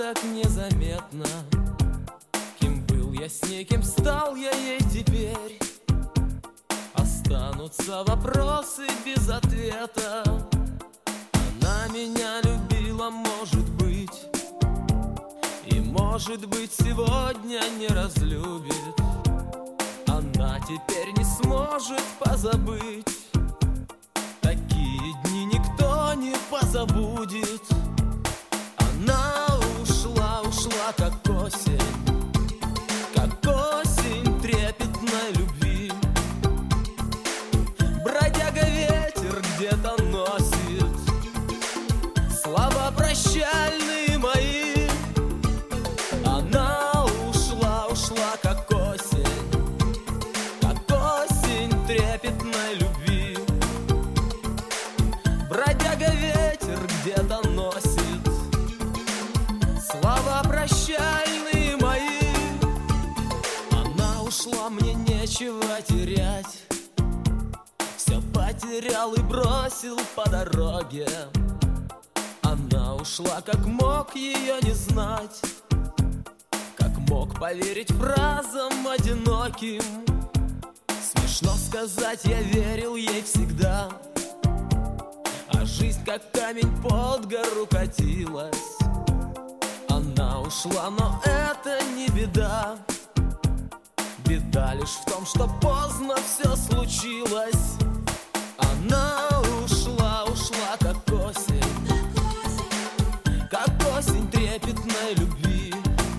так незаметно. Кем был я с ней, кем стал я ей теперь? Останутся вопросы без ответа. Она меня любила, может быть, и, может быть, сегодня не разлюбит. Она теперь не сможет позабыть. Такие дни никто не позабудет. Она ушла, ушла, как осень трепетной любви. Бродяга ветер где-то носит слова прощальные мои. Она ушла, ушла, как осень трепетной любви. Бродяга ветер где-то носит слова прощальные мои. Она ушла, мне нечего терять. Все потерял и бросил по дороге. Она ушла, как мог ее не знать, как мог поверить фразам одиноким. Смешно сказать, я верил ей всегда, а жизнь как камень под гору катилась. Она ушла, но это не беда. Беда лишь в том, что поздно все случилось. Она ушла, ушла, как осень трепетной любви.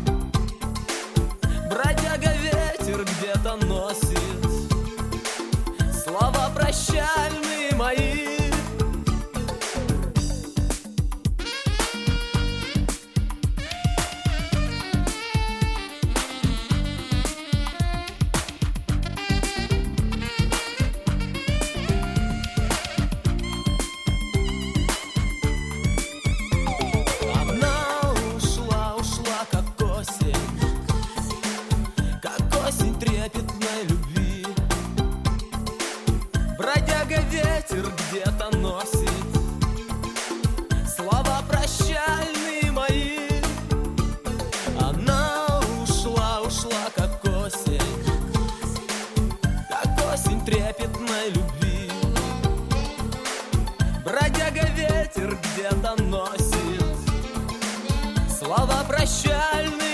Бродяга ветер где-то носит слова прощальные мои. Трепетной любви. Бродяга ветер где-то носит слова прощальные мои. Она ушла, ушла, как осень трепетной любви. Бродяга ветер где-то носит слова прощальные